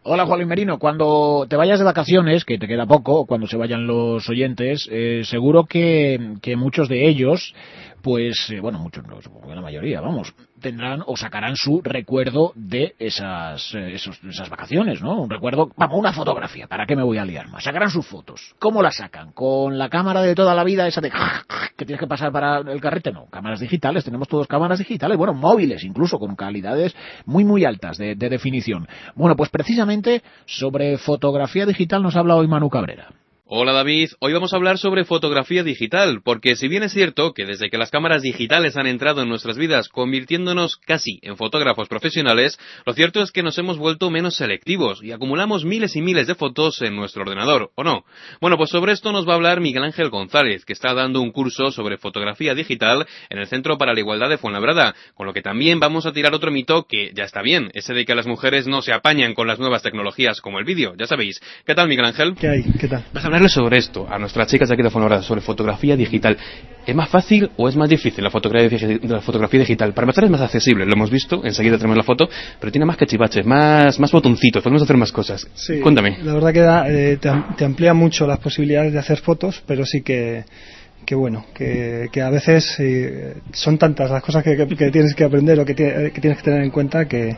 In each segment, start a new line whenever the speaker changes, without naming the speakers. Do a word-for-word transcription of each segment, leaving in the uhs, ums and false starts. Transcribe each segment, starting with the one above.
Hola, Juan Luis Merino. Cuando te vayas de vacaciones, que te queda poco, cuando se vayan los oyentes, eh, seguro que, que muchos de ellos, pues, eh, bueno, muchos no, supongo que la mayoría, vamos, tendrán o sacarán su recuerdo de esas, eh, esos, esas vacaciones, ¿no? Un recuerdo, vamos, una fotografía, ¿para qué me voy a liar más? Sacarán sus fotos. ¿Cómo las sacan? ¿Con la cámara de toda la vida, esa de que tienes que pasar para el carrete? No, cámaras digitales, tenemos todos cámaras digitales, bueno, móviles incluso, con calidades muy, muy altas de, de definición. Bueno, pues precisamente sobre fotografía digital nos habla hoy Manu Cabrera.
Hola David, hoy vamos a hablar sobre fotografía digital, porque si bien es cierto que desde que las cámaras digitales han entrado en nuestras vidas convirtiéndonos casi en fotógrafos profesionales, lo cierto es que nos hemos vuelto menos selectivos y acumulamos miles y miles de fotos en nuestro ordenador, ¿o no? Bueno, pues sobre esto nos va a hablar Miguel Ángel González, que está dando un curso sobre fotografía digital en el Centro para la Igualdad de Fuenlabrada, con lo que también vamos a tirar otro mito que ya está bien, ese de que las mujeres no se apañan con las nuevas tecnologías como el vídeo, ya sabéis. ¿Qué tal, Miguel Ángel?
¿Qué hay? ¿Qué tal?
Vas a hablarles sobre esto a nuestras chicas de aquí de Fuenlabrada, sobre fotografía digital. ¿Es más fácil o es más difícil la fotografía, la fotografía digital? Para empezar es más accesible, lo hemos visto, enseguida tenemos la foto, pero tiene más cachivaches, más, más botoncitos, podemos hacer más cosas.
Sí,
cuéntame.
La verdad que da, eh, te, te amplía mucho las posibilidades de hacer fotos, pero sí que que bueno, que, que a veces eh, son tantas las cosas que, que, que tienes que aprender o que, te, que tienes que tener en cuenta que,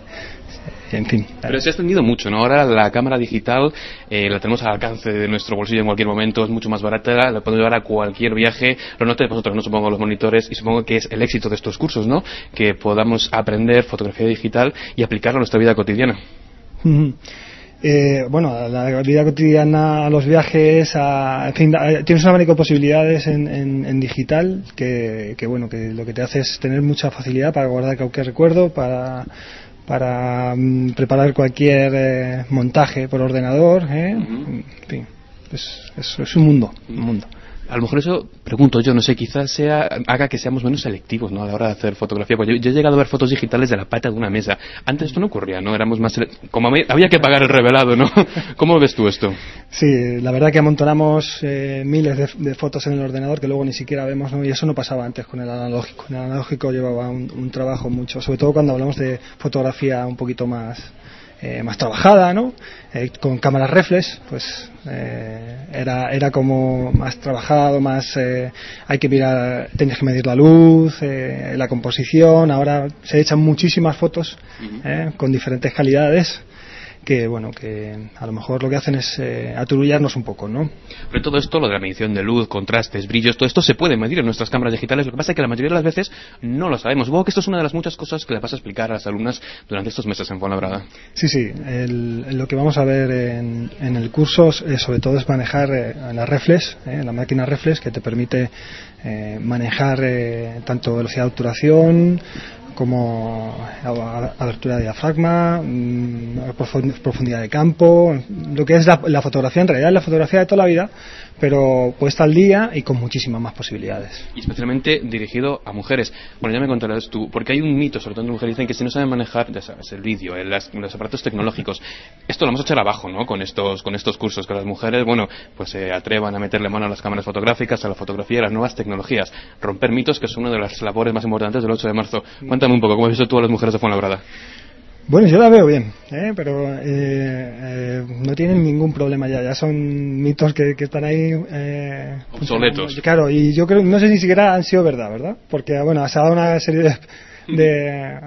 en fin.
Pero se ha extendido mucho, ¿no? Ahora la cámara digital eh, la tenemos al alcance de nuestro bolsillo en cualquier momento, es mucho más barata, la podemos llevar a cualquier viaje. Lo notáis vosotros, no, supongo, los monitores, y supongo que es el éxito de estos cursos, ¿no? Que podamos aprender fotografía digital y aplicarla a nuestra vida cotidiana.
Mm-hmm. Eh, bueno, a la vida cotidiana, a los viajes, a, en fin, a, tienes un abanico de posibilidades en, en, en digital que, que, bueno, que lo que te hace es tener mucha facilidad para guardar cualquier recuerdo, para para um, preparar cualquier eh, montaje por ordenador, ¿eh? Uh-huh. En fin, es, es, es un mundo, un mundo.
A lo mejor eso, pregunto yo, no sé, quizás sea haga que seamos menos selectivos, ¿no?, a la hora de hacer fotografía. Pues yo, yo he llegado a ver fotos digitales de la pata de una mesa. Antes esto no ocurría, ¿no? Éramos más sele- como había que pagar el revelado, ¿no? ¿Cómo ves tú esto?
Sí, la verdad que amontonamos eh, miles de, de fotos en el ordenador que luego ni siquiera vemos, ¿no? Y eso no pasaba antes con el analógico. El analógico llevaba un, un trabajo mucho, sobre todo cuando hablamos de fotografía un poquito más Eh, más trabajada, ¿no? Eh, con cámaras reflex, pues eh, era era como más trabajado, más eh, hay que mirar, tenías que medir la luz, eh, la composición. Ahora se echan muchísimas fotos eh, con diferentes calidades que, bueno, que a lo mejor lo que hacen es eh, aturullarnos un poco, ¿no?
Pero todo esto, lo de la medición de luz, contrastes, brillos, todo esto se puede medir en nuestras cámaras digitales. Lo que pasa es que la mayoría de las veces no lo sabemos. Supongo que esto es una de las muchas cosas que le vas a explicar a las alumnas durante estos meses en Fuenlabrada.
Sí, sí. El, lo que vamos a ver en, en el curso, eh, sobre todo, es manejar eh, la reflex, eh, la máquina reflex, que te permite eh, manejar eh, tanto velocidad de obturación como abertura de diafragma, profundidad de campo, lo que es la, la fotografía, en realidad la fotografía de toda la vida, pero puesta al día y con muchísimas más posibilidades.
Y especialmente dirigido a mujeres. Bueno, ya me contarás tú, porque hay un mito, sobre todo en mujeres, dicen que si no saben manejar, ya sabes, el vídeo, el, las, los aparatos tecnológicos, esto lo vamos a echar abajo, ¿no?, con estos con estos cursos, que las mujeres, bueno, pues se eh, atrevan a meterle mano a las cámaras fotográficas, a la fotografía, a las nuevas tecnologías, romper mitos, que es una de las labores más importantes del ocho de marzo. Cuéntame un poco, ¿cómo has visto tú a las mujeres de Fuenlabrada?
Bueno, yo la veo bien, ¿eh? pero eh, eh, no tienen ningún problema ya, ya son mitos que, que están ahí eh,
obsoletos.
Claro, y yo creo, no sé ni siquiera han sido verdad, ¿verdad? Porque, bueno, se ha dado una serie de, de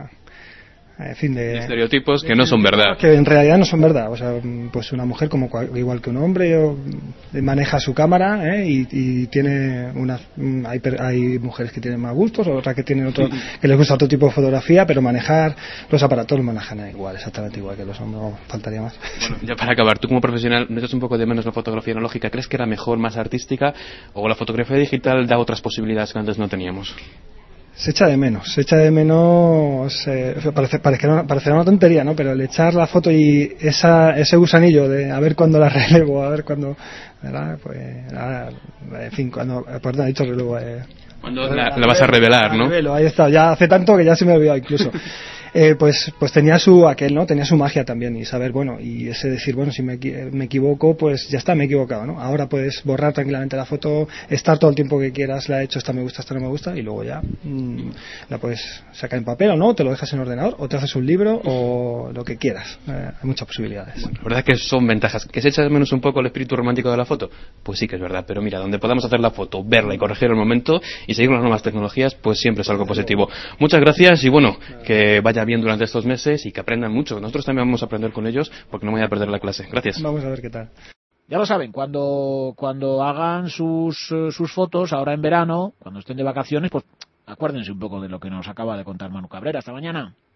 en fin, de,
de estereotipos que no son verdad,
que en realidad no son verdad. O sea, pues una mujer como cual, igual que un hombre o, maneja su cámara, ¿eh? y, y tiene unas hay, hay mujeres que tienen más gustos, otras que tienen otro que les gusta otro tipo de fotografía, pero manejar los aparatos los manejan igual, exactamente igual que los hombres, no faltaría más.
Bueno, ya para acabar, tú como profesional, ¿no echas un poco de menos la fotografía analógica? ¿Crees que era mejor, más artística, o la fotografía digital da otras posibilidades que antes no teníamos?
Se echa de menos, se echa de menos, eh, parece, parecerá, parecerá una tontería, ¿no? Pero el echar la foto y esa, ese gusanillo de a ver cuándo la relevo, a ver cuándo, ¿verdad? Pues, ah, en fin, cuando, perdón, he dicho relevo, eh,
cuando la, la, la vas a revelar, ¿no?
Revelo, ahí está, ya hace tanto que ya se me ha olvidado incluso. Eh, pues pues tenía su aquel, ¿no? Tenía su magia también, y saber, bueno, y ese decir, bueno, si me, me equivoco, pues ya está, me he equivocado, ¿no? Ahora puedes borrar tranquilamente la foto, estar todo el tiempo que quieras, la he hecho, esta me gusta, esta no me gusta, y luego ya mmm, la puedes sacar en papel o no, te lo dejas en ordenador, o te haces un libro, o lo que quieras. Eh, hay muchas posibilidades.
Bueno, la verdad que son ventajas. ¿Que se echa de menos un poco el espíritu romántico de la foto? Pues sí que es verdad, pero mira, donde podamos hacer la foto, verla y corregir el momento y seguir con las nuevas tecnologías, pues siempre es algo positivo. Muchas gracias y bueno, que vaya bien durante estos meses y que aprendan mucho. Nosotros también vamos a aprender con ellos porque no me voy a perder la clase. Gracias.
Vamos a ver qué tal.
Ya lo saben, cuando, cuando hagan sus, sus fotos, ahora en verano, cuando estén de vacaciones, pues acuérdense un poco de lo que nos acaba de contar Manu Cabrera. Hasta mañana.